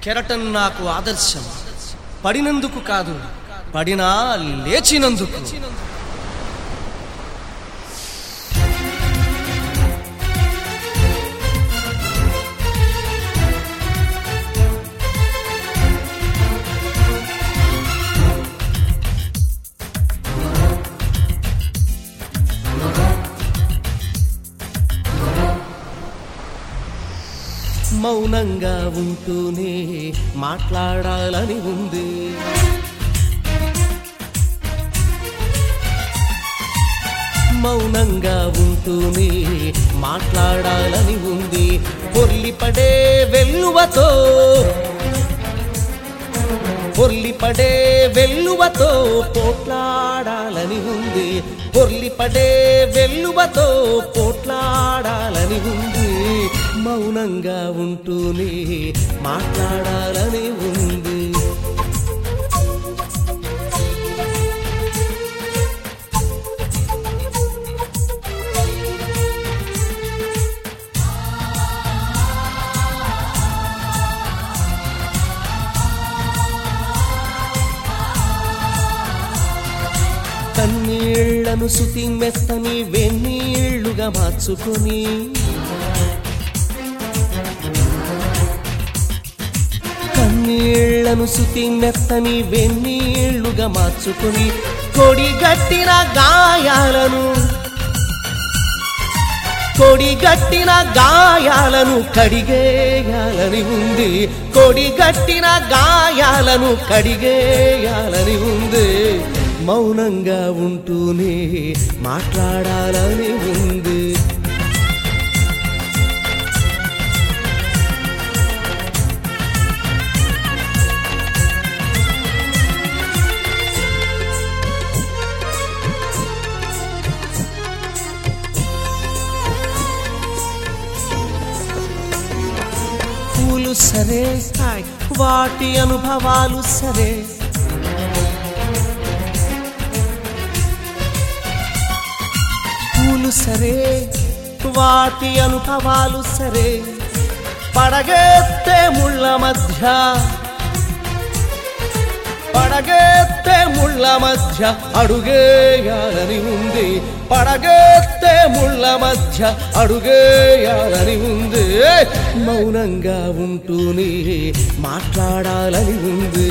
కెరటం నాకు ఆదర్శం. పడినందుకు కాదు, పడినా లేచినందుకు. మౌనంగా ఉంటూనే మాట్లాడాలని ఉంది. మౌనంగా ఉంటూనే మాట్లాడాలని ఉంది. పొర్లిపడే వెల్లువతో, పొర్లిపడే వెల్లువతో పోట్లాడాలని ఉంది. పొర్లిపడే వెల్లువతో పోట్లాడాలని ఉంది. మౌనంగా ఉంటూనే మాట్లాడాలని ఉంది. కన్నీళ్లను శృతి మెత్తని వెన్నీళ్లుగా మార్చుకొని, కన్నీళ్లను శృతి మెత్తని వెన్నీళ్లుగా మార్చుకొని, కొడిగట్టిన గాయాలను, కొడిగట్టిన గాయాలను కడిగేయాలని ఉంది. కొడిగట్టిన గాయాలను కడిగేయాలని ఉంది. మౌనంగా ఉంటూనే మాట్లాడాలని ఉంది. పూలు సరే, వాటి అనుభవాలు సరే, పూలు సరే, వాటి అనుభవాలు సరే, పడగెత్తే ముళ్ళ మధ్య, పడగెత్తే ముళ్ళ మధ్య అడుగేయాలని ఉంది. పడగెత్తే ముళ్ళ మధ్య అడుగేయాలని ఉంది. మౌనంగా ఉంటూనే మాట్లాడాలని ఉంది.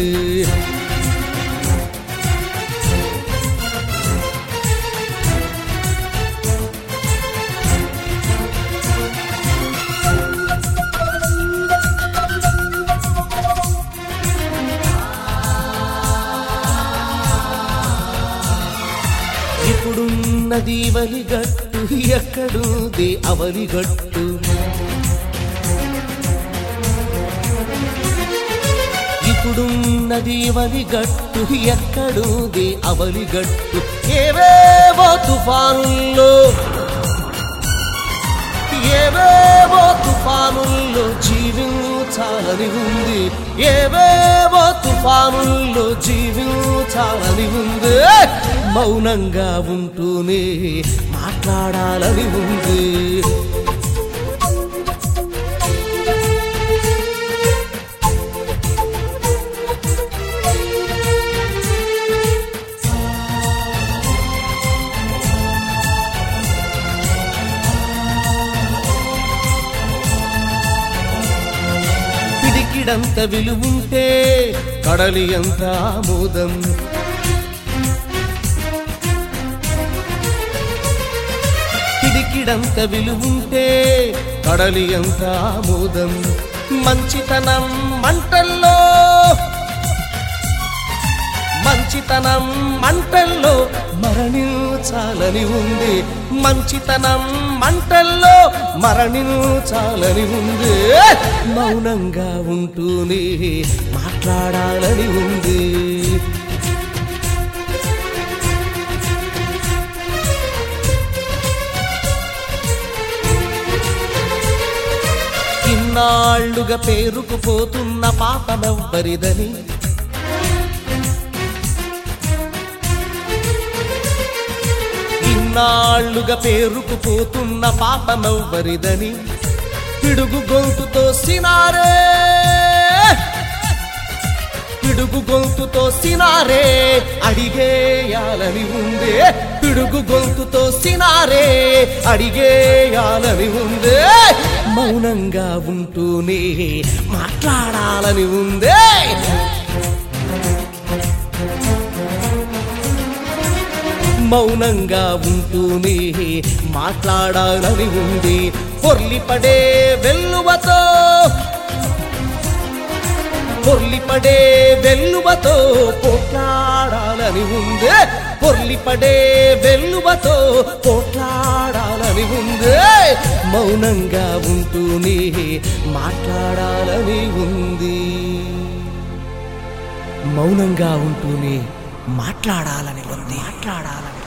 ఇప్పుడున్నది వలిగట్టు, ఎక్కడుంది అవలిగట్టు? ఇప్పుడున్నది వలిగట్టు, ఎక్కడుంది అవలిగట్టు? ఏవేవో తుఫానుల్లో, ఏవేవో తుఫానుల్లో జీవించాలని ఉంది. ఏవేవో తుఫానుల్లో జీవించాలని ఉంది. మౌనంగా ఉంటూనే మాట్లాడాలని ఉంది. పిడికిడంత విలువుంటే కడలి ఎంత ఆమోదం. పిడికిడంత విలువుంటే కడలి ఎంత ఆమోదం. మంచితనం మంటల్లో, మంచితనం మంటల్లో మరణించాలని ఉంది. మంచితనం మంటల్లో మరణించాలని ఉంది. మౌనంగా ఉంటూనే మాట్లాడాలని ఉంది. ఇన్నాళ్లుగా పేరుకుపోతున్న పాపమెవ్వరిదని, ఇన్నాళ్లుగా పేరుకుపోతున్న పాపమెవ్వరిదని పిడుగు గొంతుతో సినారే పిడుగు గొంతుతో సినారే అడిగేయాలని ఉందే, పిడుగు గొంతుతో సినారే అడిగేయాలని ఉందే, మౌనంగా ఉంటూనే మాట్లాడాలని ఉందే. మౌనంగా ఉంటూనే మాట్లాడాలని ఉంది, పొర్లిపడే వెల్లువతో, పొర్లిపడే వెల్లువతో పోట్లాడాలని ఉందే, పొర్లిపడే వెల్లువతో పోట్లాడాలని ఉందే, మౌనంగా ఉంటూనే మాట్లాడాలని ఉంది, మౌనంగా ఉంటూనే మాట్లాడాలని ఉంది.